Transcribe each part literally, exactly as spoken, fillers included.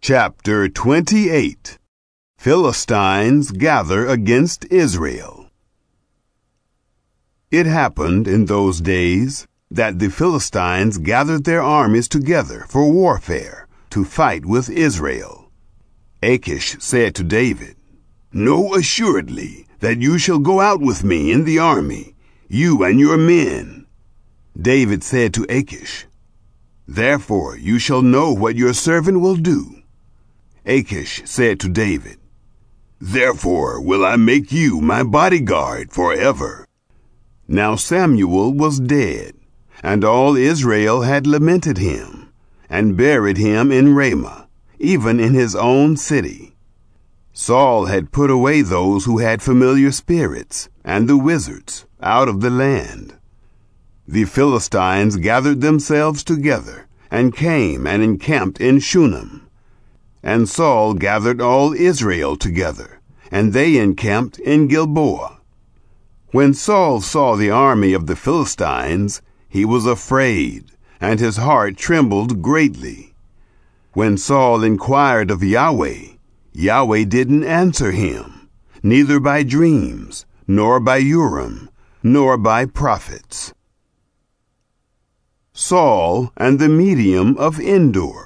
Chapter twenty-eight. Philistines gather against Israel. It happened in those days that the Philistines gathered their armies together for warfare to fight with Israel. Achish said to David, "Know assuredly that you shall go out with me in the army, you and your men." David said to Achish, "Therefore you shall know what your servant will do." Achish said to David, "Therefore will I make you my bodyguard forever." Now Samuel was dead, and all Israel had lamented him, and buried him in Ramah, even in his own city. Saul had put away those who had familiar spirits, and the wizards, out of the land. The Philistines gathered themselves together, and came and encamped in Shunem. And Saul gathered all Israel together, and they encamped in Gilboa. When Saul saw the army of the Philistines, he was afraid, and his heart trembled greatly. When Saul inquired of Yahweh, Yahweh didn't answer him, neither by dreams, nor by Urim, nor by prophets. Saul and the medium of Endor.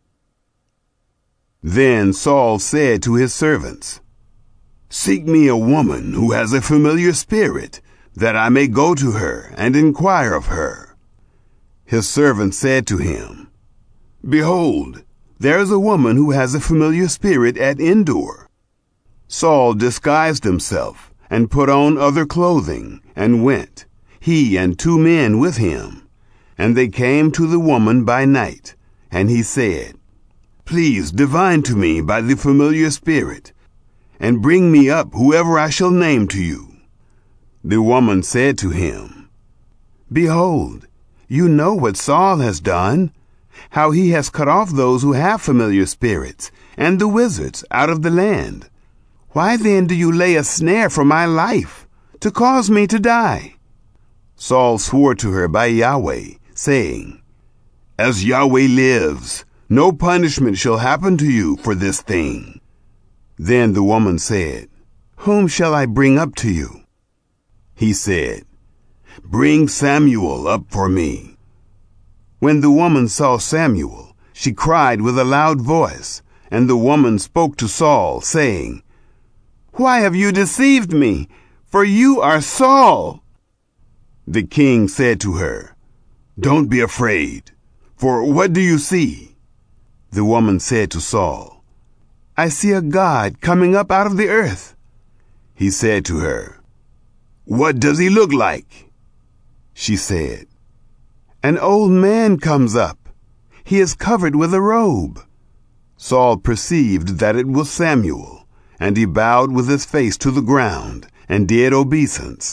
Then Saul said to his servants, "Seek me a woman who has a familiar spirit, that I may go to her and inquire of her." His servants said to him, "Behold, there is a woman who has a familiar spirit at Endor." Saul disguised himself and put on other clothing and went, he and two men with him. And they came to the woman by night, and he said, "Please divine to me by the familiar spirit, and bring me up whoever I shall name to you." The woman said to him, "Behold, you know what Saul has done, how he has cut off those who have familiar spirits, and the wizards out of the land. Why then do you lay a snare for my life, to cause me to die?" Saul swore to her by Yahweh, saying, "As Yahweh lives, no punishment shall happen to you for this thing." Then the woman said, "Whom shall I bring up to you?" He said, "Bring Samuel up for me." When the woman saw Samuel, she cried with a loud voice, and the woman spoke to Saul, saying, "Why have you deceived me? For you are Saul." The king said to her, "Don't be afraid, for what do you see?" The woman said to Saul, "I see a god coming up out of the earth." He said to her, "What does he look like?" She said, "An old man comes up. He is covered with a robe." Saul perceived that it was Samuel, and he bowed with his face to the ground, and did obeisance.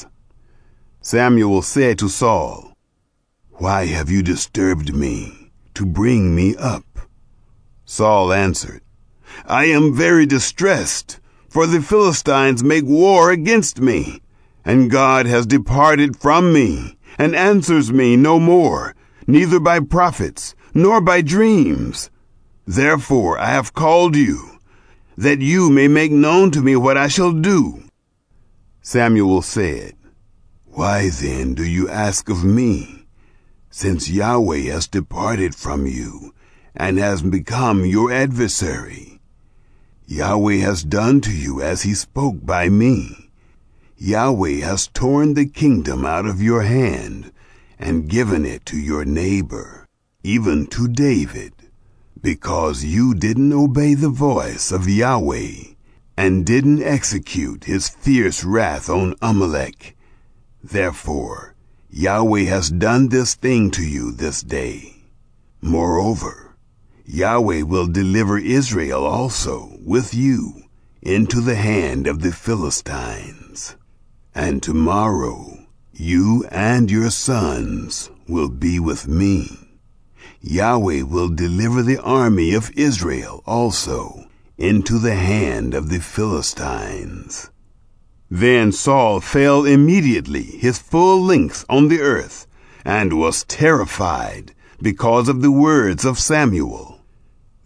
Samuel said to Saul, "Why have you disturbed me to bring me up?" Saul answered, "I am very distressed, for the Philistines make war against me, and God has departed from me, and answers me no more, neither by prophets, nor by dreams. Therefore I have called you, that you may make known to me what I shall do." Samuel said, "Why then do you ask of me, since Yahweh has departed from you, and has become your adversary? Yahweh has done to you as he spoke by me. Yahweh has torn the kingdom out of your hand, and given it to your neighbor, even to David, because you didn't obey the voice of Yahweh, and didn't execute his fierce wrath on Amalek. Therefore Yahweh has done this thing to you this day. Moreover, Yahweh will deliver Israel also with you into the hand of the Philistines. And tomorrow you and your sons will be with me. Yahweh will deliver the army of Israel also into the hand of the Philistines." Then Saul fell immediately his full length on the earth, and was terrified because of the words of Samuel.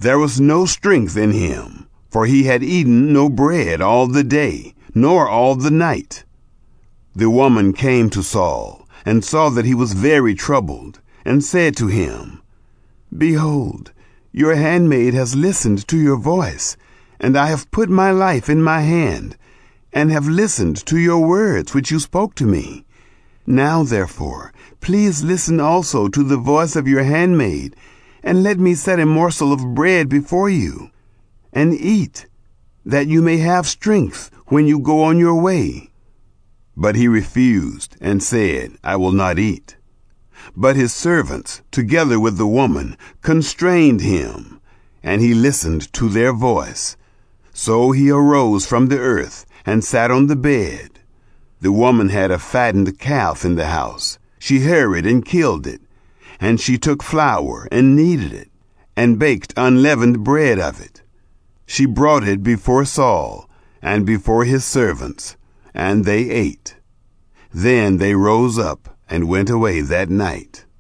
There was no strength in him, for he had eaten no bread all the day, nor all the night. The woman came to Saul, and saw that he was very troubled, and said to him, Behold, your handmaid has listened to your voice, and I have put my life in my hand, and have listened to your words which you spoke to me. Now, therefore, please listen also to the voice of your handmaid, and let me set a morsel of bread before you, and eat, that you may have strength when you go on your way. But he refused, and said, I will not eat. But his servants, together with the woman, constrained him, and he listened to their voice. So he arose from the earth, and sat on the bed. The woman had a fattened calf in the house. She hurried and killed it, and she took flour and kneaded it, and baked unleavened bread of it. She brought it before Saul, and before his servants, and they ate. Then they rose up and went away that night.